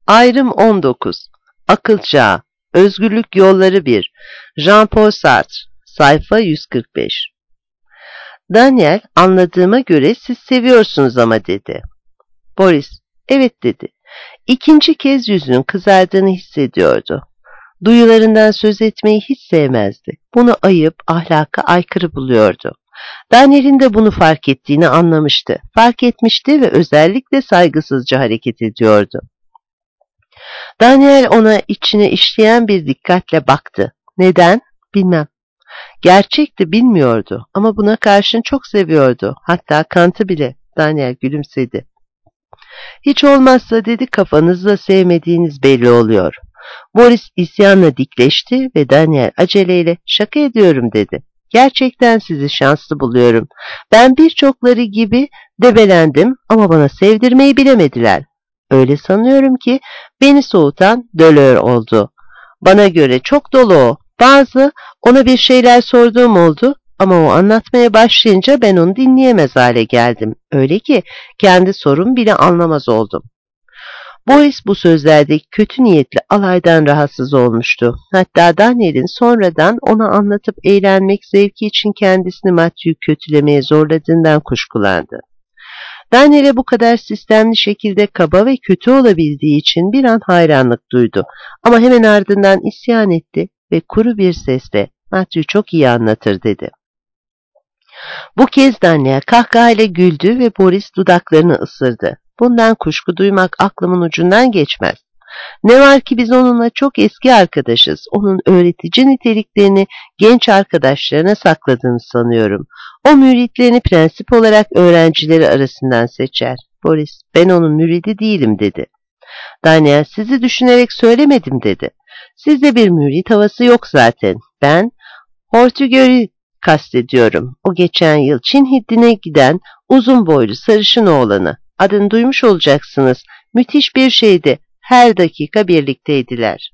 Ayrım 19. Akıl Çağı. Özgürlük Yolları 1. Jean-Paul Sartre. Sayfa 145. Daniel, anladığıma göre siz seviyorsunuz ama dedi. Boris, evet dedi. İkinci kez yüzünün kızardığını hissediyordu. Duyularından söz etmeyi hiç sevmezdi. Bunu ayıp, ahlaka aykırı buluyordu. Daniel'in de bunu fark ettiğini anlamıştı. Fark etmişti ve özellikle saygısızca hareket ediyordu. Daniel ona içine işleyen bir dikkatle baktı. Neden? Bilmem. Gerçekti, bilmiyordu ama buna karşın çok seviyordu. Hatta Kant'ı bile. Daniel gülümsedi. Hiç olmazsa dedi, kafanızda sevmediğiniz belli oluyor. Boris isyanla dikleşti ve Daniel aceleyle şaka ediyorum dedi. Gerçekten sizi şanslı buluyorum. Ben birçokları gibi debelendim ama bana sevdirmeyi bilemediler. Öyle sanıyorum ki beni soğutan Delors oldu. Bana göre çok dolu o. Ona bir şeyler sorduğum oldu ama o anlatmaya başlayınca ben onu dinleyemez hale geldim. Öyle ki kendi sorum bile anlamaz oldum. Boris bu sözlerdeki kötü niyetli alaydan rahatsız olmuştu. Hatta Daniel'in sonradan ona anlatıp eğlenmek zevki için kendisini Matthew'yu kötülemeye zorladığından kuşkulandı. Daniel'e bu kadar sistemli şekilde kaba ve kötü olabildiği için bir an hayranlık duydu. Ama hemen ardından isyan etti ve kuru bir sesle Matthew çok iyi anlatır dedi. Bu kez Daniel kahkahayla güldü ve Boris dudaklarını ısırdı. Bundan kuşku duymak aklımın ucundan geçmez. Ne var ki biz onunla çok eski arkadaşız. Onun öğretici niteliklerini genç arkadaşlarına sakladığını sanıyorum. O müritlerini prensip olarak öğrencileri arasından seçer. Boris, ben onun müridi değilim dedi. Daniel, sizi düşünerek söylemedim dedi. Sizde bir mürit havası yok zaten. Ben Hortugör'ü kastediyorum. O geçen yıl Çin Hiddi'ne giden uzun boylu sarışın oğlanı. Adını duymuş olacaksınız. Müthiş bir şeydi. Her dakika birlikteydiler.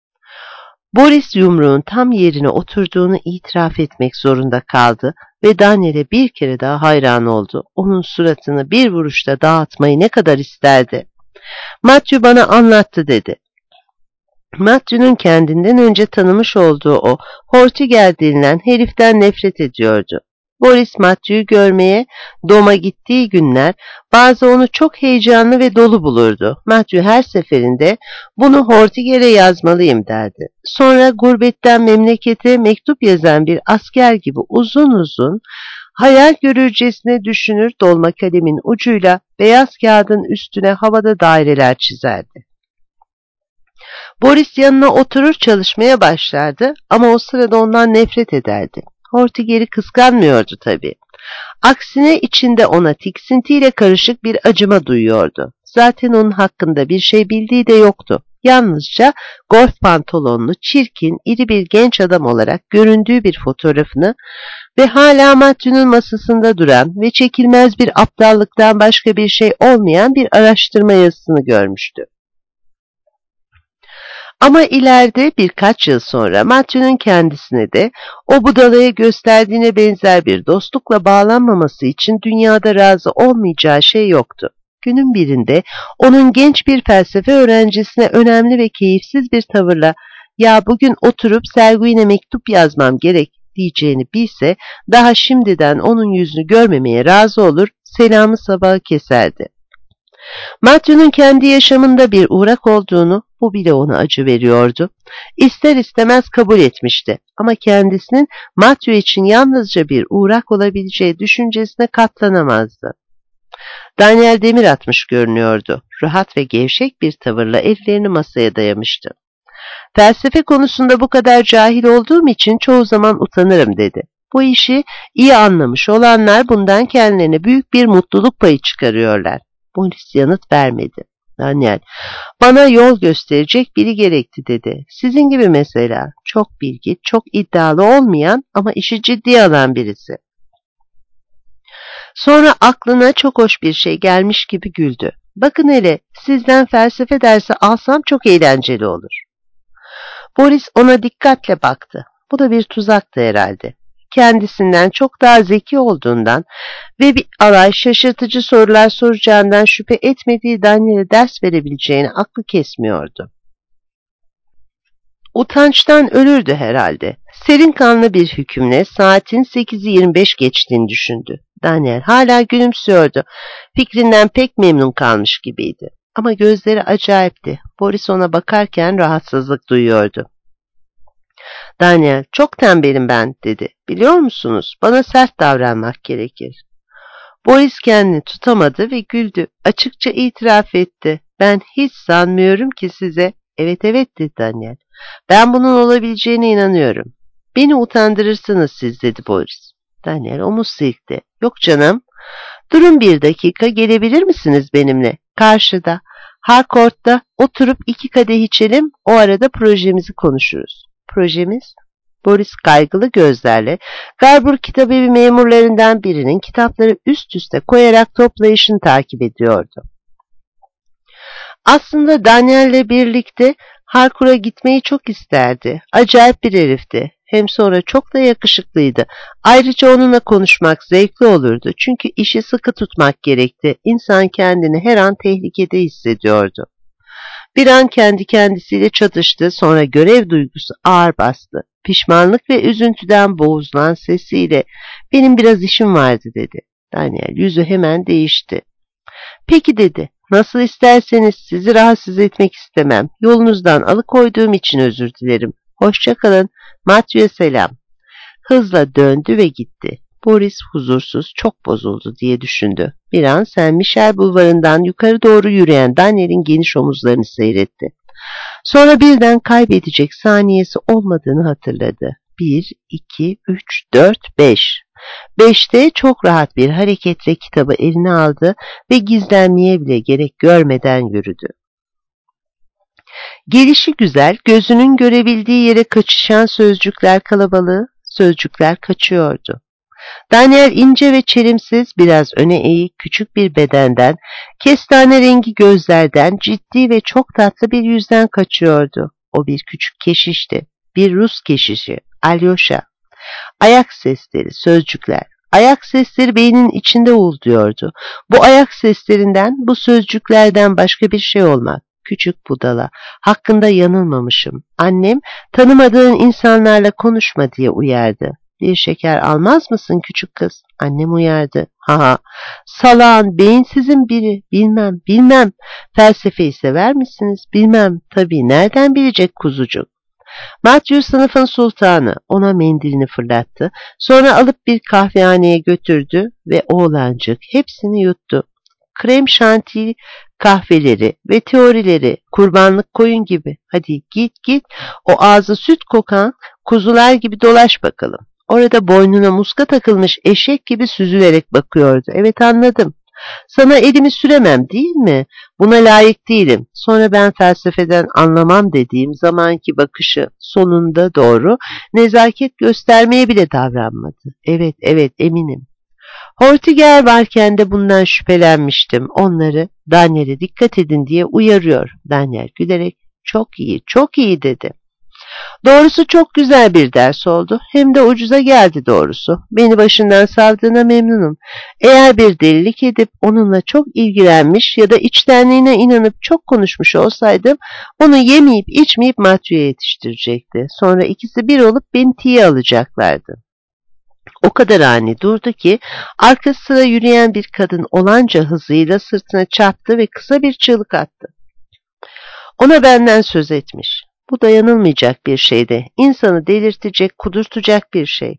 Boris yumruğun tam yerine oturduğunu itiraf etmek zorunda kaldı ve Daniel'e bir kere daha hayran oldu. Onun suratını bir vuruşta dağıtmayı ne kadar isterdi. Matthew bana anlattı dedi. Matthew'nun kendinden önce tanımış olduğu o Hortiger denilen heriften nefret ediyordu. Boris Matthew'yu görmeye Dom'a gittiği günler bazı onu çok heyecanlı ve dolu bulurdu. Matthew her seferinde bunu Hortiger'e yazmalıyım derdi. Sonra gurbetten memlekete mektup yazan bir asker gibi uzun uzun hayal görürcesine düşünür, dolma kalemin ucuyla beyaz kağıdın üstüne havada daireler çizerdi. Boris yanına oturur çalışmaya başlardı ama o sırada ondan nefret ederdi. Hortiger'i kıskanmıyordu tabii. Aksine içinde ona tiksintiyle karışık bir acıma duyuyordu. Zaten onun hakkında bir şey bildiği de yoktu. Yalnızca golf pantolonlu, çirkin, iri bir genç adam olarak göründüğü bir fotoğrafını ve hala Matthew'nun masasında duran ve çekilmez bir aptallıktan başka bir şey olmayan bir araştırma yazısını görmüştü. Ama ileride birkaç yıl sonra Matthew'nun kendisine de o budalaya gösterdiğine benzer bir dostlukla bağlanmaması için dünyada razı olmayacağı şey yoktu. Günün birinde onun genç bir felsefe öğrencisine önemli ve keyifsiz bir tavırla "Ya bugün oturup Selguin'e mektup yazmam gerek" diyeceğini bilse daha şimdiden onun yüzünü görmemeye razı olur, selamı sabahı keserdi. Matthew'nun kendi yaşamında bir uğrak olduğunu, bu bile ona acı veriyordu. İster istemez kabul etmişti ama kendisinin Matthew için yalnızca bir uğrak olabileceği düşüncesine katlanamazdı. Daniel demir atmış görünüyordu. Rahat ve gevşek bir tavırla ellerini masaya dayamıştı. Felsefe konusunda bu kadar cahil olduğum için çoğu zaman utanırım dedi. Bu işi iyi anlamış olanlar bundan kendilerine büyük bir mutluluk payı çıkarıyorlar. Boris yanıt vermedi. Daniel, bana yol gösterecek biri gerekti dedi. Sizin gibi mesela, çok bilgi, çok iddialı olmayan ama işi ciddiye alan birisi. Sonra aklına çok hoş bir şey gelmiş gibi güldü. Bakın hele, sizden felsefe dersi alsam çok eğlenceli olur. Boris ona dikkatle baktı. Bu da bir tuzaktı herhalde. kendisinden çok daha zeki olduğundan ve bir alay şaşırtıcı sorular soracağından şüphe etmediği Daniel'e ders verebileceğini aklı kesmiyordu. Utançtan ölürdü herhalde. Serin kanlı bir hükümle saatin 8'i 25 geçtiğini düşündü. Daniel hala gülümsüyordu. Fikrinden pek memnun kalmış gibiydi. Ama gözleri acayipti. Boris ona bakarken rahatsızlık duyuyordu. Daniel, çok tembelim ben, dedi. Biliyor musunuz, bana sert davranmak gerekir. Boris kendini tutamadı ve güldü. Açıkça itiraf etti. Ben hiç sanmıyorum ki size. Evet evet, dedi Daniel. Ben bunun olabileceğine inanıyorum. Beni utandırırsınız siz, dedi Boris. Daniel omuz silkti. Yok canım. Durun bir dakika, gelebilir misiniz benimle? Karşıda, Harcourt'ta oturup 2 kadeh içelim, o arada projemizi konuşuruz. Projemiz? Boris kaygılı gözlerle Garbour kitabevi memurlarından birinin kitapları üst üste koyarak toplayışını takip ediyordu. Aslında Daniel'le birlikte Harcourt'a gitmeyi çok isterdi. Acayip bir herifti. Hem sonra çok da yakışıklıydı. Ayrıca onunla konuşmak zevkli olurdu. Çünkü işi sıkı tutmak gerekti. İnsan kendini her an tehlikede hissediyordu. Bir an kendi kendisiyle çatıştı, sonra görev duygusu ağır bastı. Pişmanlık ve üzüntüden boğuzulan sesiyle benim biraz işim vardı, dedi. Daniel yüzü hemen değişti. Peki, dedi. Nasıl isterseniz, sizi rahatsız etmek istemem. Yolunuzdan alıkoyduğum için özür dilerim. Hoşça kalın. Mathieu'ya selam. Hızla döndü ve gitti. Boris huzursuz, çok bozuldu diye düşündü. Bir an Saint Michel bulvarından yukarı doğru yürüyen Daniel'in geniş omuzlarını seyretti. Sonra birden kaybedecek saniyesi olmadığını hatırladı. 1, 2, 3, 4, 5. 5'te çok rahat bir hareketle kitabı eline aldı ve gizlenmeye bile gerek görmeden yürüdü. Gelişi güzel, gözünün görebildiği yere kaçışan sözcükler kalabalığı, sözcükler kaçıyordu. Daniel ince ve çelimsiz, biraz öne eğik küçük bir bedenden, kestane rengi gözlerden, ciddi ve çok tatlı bir yüzden kaçıyordu. O bir küçük keşişti, bir Rus keşişi, Alyosha. Ayak sesleri, sözcükler. Ayak sesleri beynin içinde uğulduyordu. Bu ayak seslerinden, bu sözcüklerden başka bir şey olmak. Küçük budala, hakkında yanılmamışım. Annem, tanımadığın insanlarla konuşma diye uyardı. Bir şeker almaz mısın küçük kız? Annem uyardı. Ha, salağın, beyinsizin biri. Bilmem. Felsefeyi sever misiniz? Bilmem. Tabii, nereden bilecek kuzucuk? Matthew sınıfın sultanı, ona mendilini fırlattı. Sonra alıp bir kahvehaneye götürdü ve oğlancık hepsini yuttu. Krem şanti kahveleri ve teorileri, kurbanlık koyun gibi. Hadi git, o ağzı süt kokan kuzular gibi dolaş bakalım. Orada boynuna muska takılmış eşek gibi süzülerek bakıyordu. Evet, anladım. Sana elimi süremem, değil mi? Buna layık değilim. Sonra ben felsefeden anlamam dediğim zamanki bakışı sonunda doğru, nezaket göstermeye bile davranmadı. Evet, eminim. Hortiger varken de bundan şüphelenmiştim. Onları, Daniel'e dikkat edin diye uyarıyor. Daniel gülerek çok iyi dedi. Doğrusu çok güzel bir ders oldu. Hem de ucuza geldi doğrusu. Beni başından savdığına memnunum. Eğer bir delilik edip onunla çok ilgilenmiş ya da içtenliğine inanıp çok konuşmuş olsaydım, onu yemeyip içmeyip Mathieu'ya yetiştirecekti. Sonra ikisi bir olup beni tiye alacaklardı. O kadar ani durdu ki arka sıra yürüyen bir kadın olanca hızıyla sırtına çarptı ve kısa bir çığlık attı. Ona benden söz etmiş. Bu dayanılmayacak bir şeydi. İnsanı delirtecek, kudurtacak bir şey.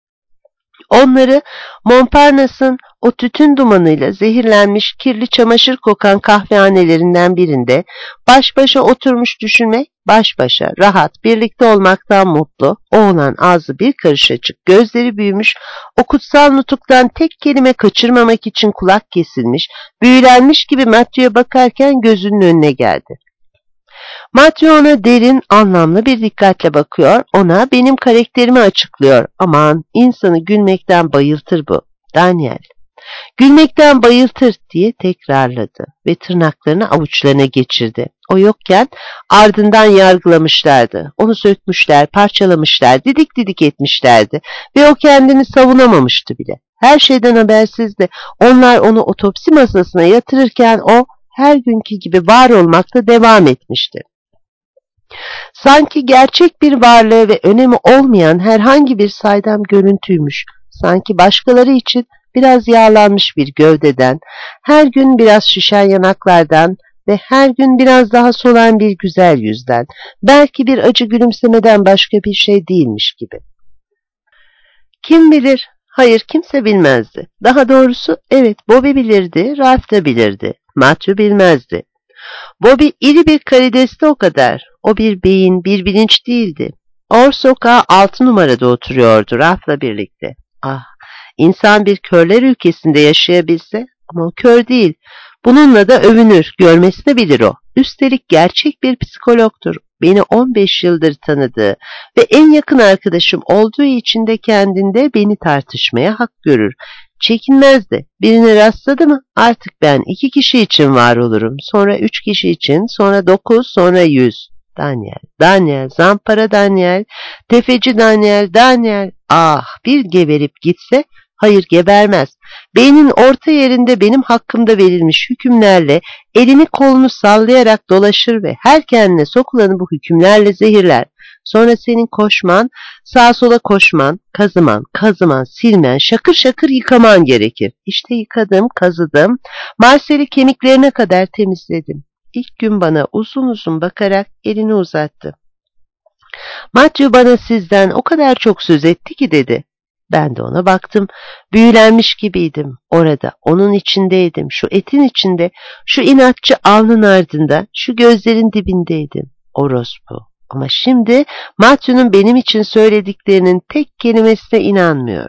Onları Montparnasse'ın o tütün dumanıyla zehirlenmiş, kirli çamaşır kokan kahvehanelerinden birinde baş başa oturmuş düşünmek, baş başa, rahat, birlikte olmaktan mutlu, oğlan ağzı bir karış açık, gözleri büyümüş, o kutsal nutuktan tek kelime kaçırmamak için kulak kesilmiş, büyülenmiş gibi Mathieu'ya bakarken gözünün önüne geldi. Mathieu ona derin, anlamlı bir dikkatle bakıyor, ona benim karakterimi açıklıyor. Aman, insanı gülmekten bayıltır bu. Daniel, gülmekten bayıltır diye tekrarladı ve tırnaklarını avuçlarına geçirdi. O yokken ardından yargılamışlardı. Onu sökmüşler, parçalamışlar, didik didik etmişlerdi ve o kendini savunamamıştı bile. Her şeyden habersizdi. Onlar onu otopsi masasına yatırırken o her günkü gibi var olmakta devam etmişti. Sanki gerçek bir varlığı ve önemi olmayan herhangi bir saydam görüntüymüş. Sanki başkaları için biraz yağlanmış bir gövdeden, her gün biraz şişen yanaklardan ve her gün biraz daha solan bir güzel yüzden, belki bir acı gülümsemeden başka bir şey değilmiş gibi. Kim bilir? Hayır, kimse bilmezdi. Daha doğrusu evet, Bobby bilirdi, Ralph da bilirdi. Matthew bilmezdi. Bobby iri bir karidesti o kadar. O bir beyin, bir bilinç değildi. Or sokağı 6 numarada oturuyordu Ralph'la birlikte. Ah, insan bir körler ülkesinde yaşayabilse, ama o kör değil. Bununla da övünür, görmesini bilir o. Üstelik gerçek bir psikologtur. Beni 15 yıldır tanıdığı ve en yakın arkadaşım olduğu için de kendinde beni tartışmaya hak görür. Çekinmezdi. Birine rastladı mı artık ben 2 kişi için var olurum. Sonra 3 kişi için, sonra 9, sonra 100. Daniel, zampara Daniel, tefeci Daniel. Ah, bir geberip gitse, hayır gebermez. Beynin orta yerinde benim hakkımda verilmiş hükümlerle elini kolunu sallayarak dolaşır ve her kendine sokulanı bu hükümlerle zehirler. Sonra senin koşman, sağa sola koşman, kazıman, silmen, şakır şakır yıkaman gerekir. İşte yıkadım, kazıdım, Marcel'i kemiklerine kadar temizledim. İlk gün bana uzun uzun bakarak elini uzattı. Matthew bana sizden o kadar çok söz etti ki dedi. Ben de ona baktım. Büyülenmiş gibiydim. Orada, onun içindeydim. Şu etin içinde, şu inatçı alnın ardında, şu gözlerin dibindeydim. Orospu. Ama şimdi Matthew'nun benim için söylediklerinin tek kelimesine inanmıyor.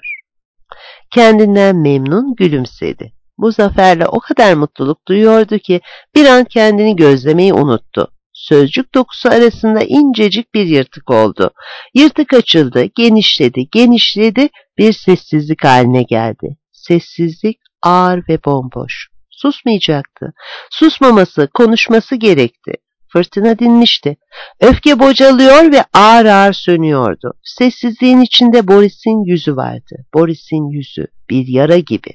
Kendinden memnun gülümsedi. Bu zaferle o kadar mutluluk duyuyordu ki bir an kendini gözlemeyi unuttu. Sözcük dokusu arasında incecik bir yırtık oldu. Yırtık açıldı, genişledi, bir sessizlik haline geldi. Sessizlik ağır ve bomboş. Susmayacaktı. Susmaması, konuşması gerekti. Fırtına dinmişti. Öfke bocalıyor ve ağır ağır sönüyordu. Sessizliğin içinde Boris'in yüzü vardı. Boris'in yüzü bir yara gibi.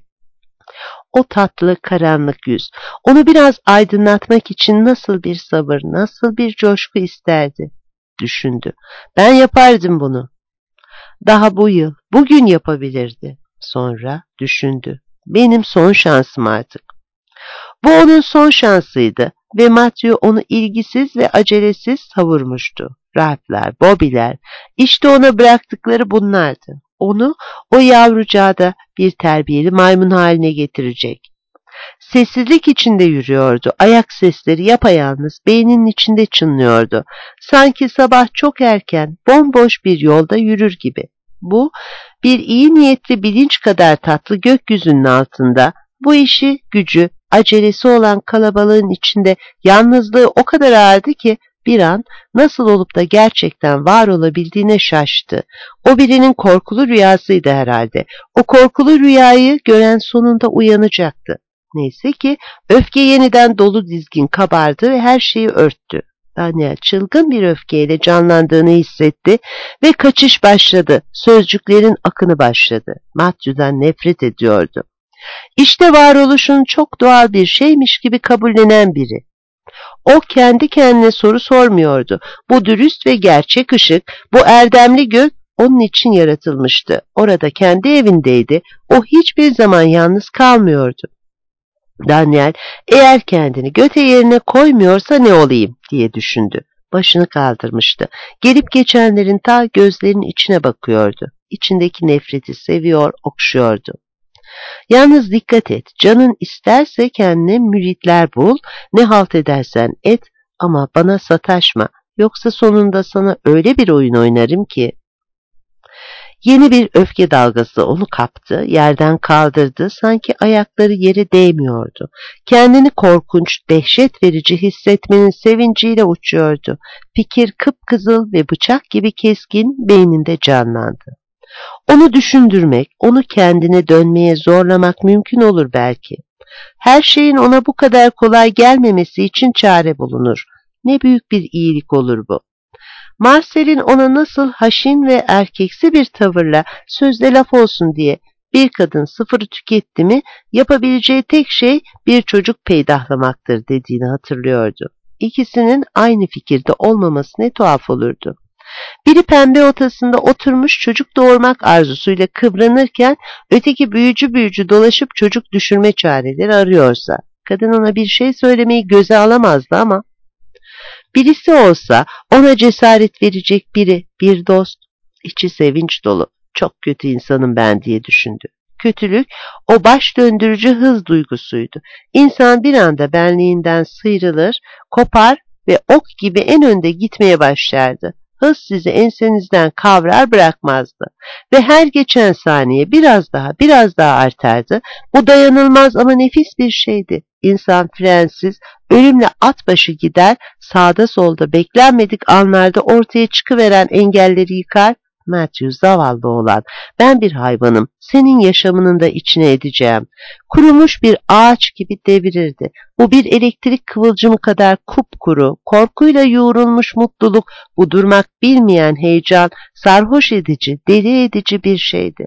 O tatlı, karanlık yüz. Onu biraz aydınlatmak için nasıl bir sabır, nasıl bir coşku isterdi. Düşündü. Ben yapardım bunu. Daha bu yıl, bugün yapabilirdi. Sonra düşündü. Benim son şansım artık. Bu onun son şansıydı ve Matthew onu ilgisiz ve acelesiz savurmuştu. Ralph'ler, Bobby'ler, işte ona bıraktıkları bunlardı. Onu o yavrucağı da bir terbiyeli maymun haline getirecek. Sessizlik içinde yürüyordu. Ayak sesleri yapayalnız beyninin içinde çınlıyordu. Sanki sabah çok erken, bomboş bir yolda yürür gibi. Bu, bir iyi niyetli bilinç kadar tatlı gökyüzünün altında, bu işi, gücü, acelesi olan kalabalığın içinde yalnızlığı o kadar ağırdı ki bir an nasıl olup da gerçekten var olabildiğine şaştı. O birinin korkulu rüyasıydı herhalde. O korkulu rüyayı gören sonunda uyanacaktı. Neyse ki öfke yeniden dolu dizgin kabardı ve her şeyi örttü. Daniel çılgın bir öfkeyle canlandığını hissetti ve kaçış başladı. Sözcüklerin akını başladı. Matthew'dan nefret ediyordu. İşte varoluşun çok doğal bir şeymiş gibi kabullenen biri. O kendi kendine soru sormuyordu. Bu dürüst ve gerçek ışık, bu erdemli gök onun için yaratılmıştı. Orada kendi evindeydi. O hiçbir zaman yalnız kalmıyordu. Daniel, eğer kendini göte yerine koymuyorsa ne olayım diye düşündü. Başını kaldırmıştı. Gelip geçenlerin ta gözlerinin içine bakıyordu. İçindeki nefreti seviyor, okşuyordu. Yalnız dikkat et, canın isterse kendine müritler bul, ne halt edersen et ama bana sataşma, yoksa sonunda sana öyle bir oyun oynarım ki. Yeni bir öfke dalgası onu kaptı, yerden kaldırdı, sanki ayakları yere değmiyordu. Kendini korkunç, dehşet verici hissetmenin sevinciyle uçuyordu. Fikir kıpkızıl ve bıçak gibi keskin beyninde canlandı. Onu düşündürmek, onu kendine dönmeye zorlamak mümkün olur belki. Her şeyin ona bu kadar kolay gelmemesi için çare bulunur. Ne büyük bir iyilik olur bu. Marcel'in ona nasıl haşin ve erkeksi bir tavırla sözde laf olsun diye bir kadın sıfırı tüketti mi yapabileceği tek şey bir çocuk peydahlamaktır dediğini hatırlıyordu. İkisinin aynı fikirde olmaması ne tuhaf olurdu. Biri pembe otasında oturmuş çocuk doğurmak arzusuyla kıvranırken öteki büyücü büyücü dolaşıp çocuk düşürme çareleri arıyorsa kadın ona bir şey söylemeyi göze alamazdı ama birisi olsa ona cesaret verecek biri, bir dost, içi sevinç dolu. Çok kötü insanım ben diye düşündü. Kötülük o baş döndürücü hız duygusuydu. İnsan bir anda benliğinden sıyrılır, kopar ve ok gibi en önde gitmeye başlardı. Hız sizi ensenizden kavrar bırakmazdı. Ve her geçen saniye biraz daha artardı. Bu dayanılmaz ama nefis bir şeydi. İnsan frensiz, ölümle at başı gider, sağda solda beklenmedik anlarda ortaya çıkıveren engelleri yıkar. Matthew zavallı oğlan, ben bir hayvanım, senin yaşamının da içine edeceğim. Kurumuş bir ağaç gibi devirirdi. Bu bir elektrik kıvılcımı kadar kupkuru, korkuyla yoğrulmuş mutluluk, bu durmak bilmeyen heyecan, sarhoş edici, deli edici bir şeydi.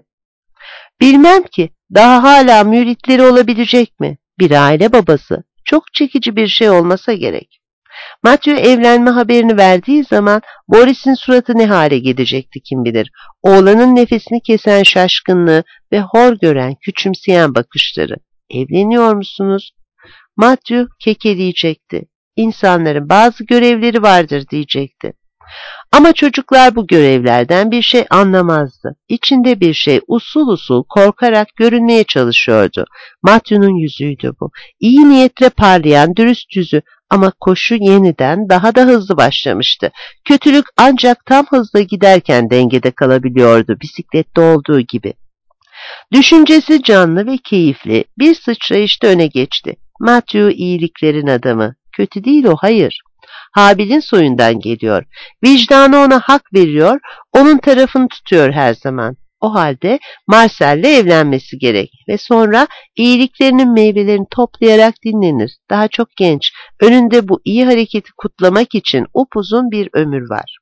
Bilmem ki, daha hala müritleri olabilecek mi? Bir aile babası, çok çekici bir şey olmasa gerek. Matthew evlenme haberini verdiği zaman Boris'in suratı ne hale gelecekti kim bilir. Oğlanın nefesini kesen şaşkınlığı ve hor gören, küçümseyen bakışları. Evleniyor musunuz? Matthew kekeleyecekti. İnsanların bazı görevleri vardır diyecekti. Ama çocuklar bu görevlerden bir şey anlamazdı. İçinde bir şey usul usul korkarak görünmeye çalışıyordu. Matthew'nun yüzüydü bu. İyi niyetle parlayan dürüst yüzü ama koşu yeniden daha da hızlı başlamıştı. Kötülük ancak tam hızla giderken dengede kalabiliyordu bisiklette olduğu gibi. Düşüncesi canlı ve keyifli bir sıçrayışta öne geçti. Matthew iyiliklerin adamı. Kötü değil o, hayır. Habil'in soyundan geliyor. Vicdanı ona hak veriyor, onun tarafını tutuyor her zaman. O halde Marcel'le evlenmesi gerek ve sonra iyiliklerinin meyvelerini toplayarak dinlenir. Daha çok genç, önünde bu iyi hareketi kutlamak için upuzun bir ömür var.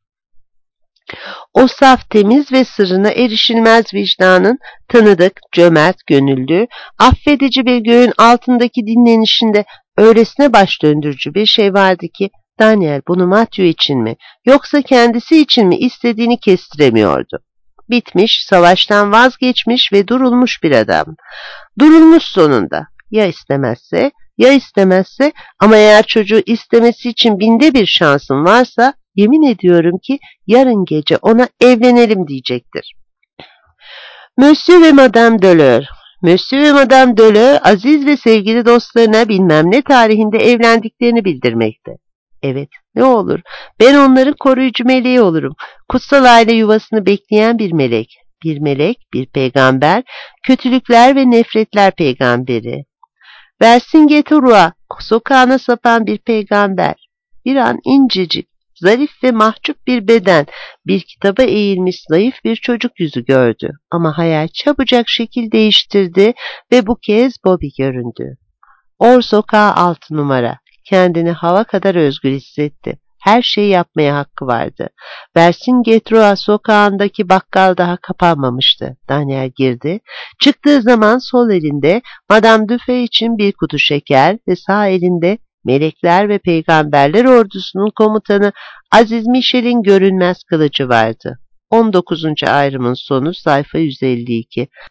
O saf, temiz ve sırrına erişilmez vicdanın tanıdık, cömert, gönüllü, affedici bir göğün altındaki dinlenişinde öylesine baş döndürücü bir şey vardı ki Daniel bunu Matthew için mi yoksa kendisi için mi istediğini kestiremiyordu. Bitmiş, savaştan vazgeçmiş ve durulmuş bir adam. Durulmuş sonunda. Ya istemezse, ya istemezse ama eğer çocuğu istemesi için binde bir şansın varsa yemin ediyorum ki yarın gece ona evlenelim diyecektir. Monsieur ve Madame Deleur. Monsieur ve Madame Deleur aziz ve sevgili dostlarına bilmem ne tarihinde evlendiklerini bildirmekte. Evet, ne olur. Ben onların koruyucu meleği olurum. Kutsal aile yuvasını bekleyen bir melek. Bir melek, bir peygamber, kötülükler ve nefretler peygamberi. Vercingetorix'a sokağına sapan bir peygamber. Bir an incecik, zarif ve mahcup bir beden, bir kitaba eğilmiş zayıf bir çocuk yüzü gördü. Ama hayal çabucak şekil değiştirdi ve bu kez Bobby göründü. Or sokağı 6 numara. Kendini hava kadar özgür hissetti. Her şeyi yapmaya hakkı vardı. Vercingetorix sokağındaki bakkal daha kapanmamıştı. Daniel girdi. Çıktığı zaman sol elinde Madame Dufay için bir kutu şeker ve sağ elinde melekler ve peygamberler ordusunun komutanı Aziz Michel'in görünmez kılıcı vardı. 19. ayrımın sonu sayfa 152.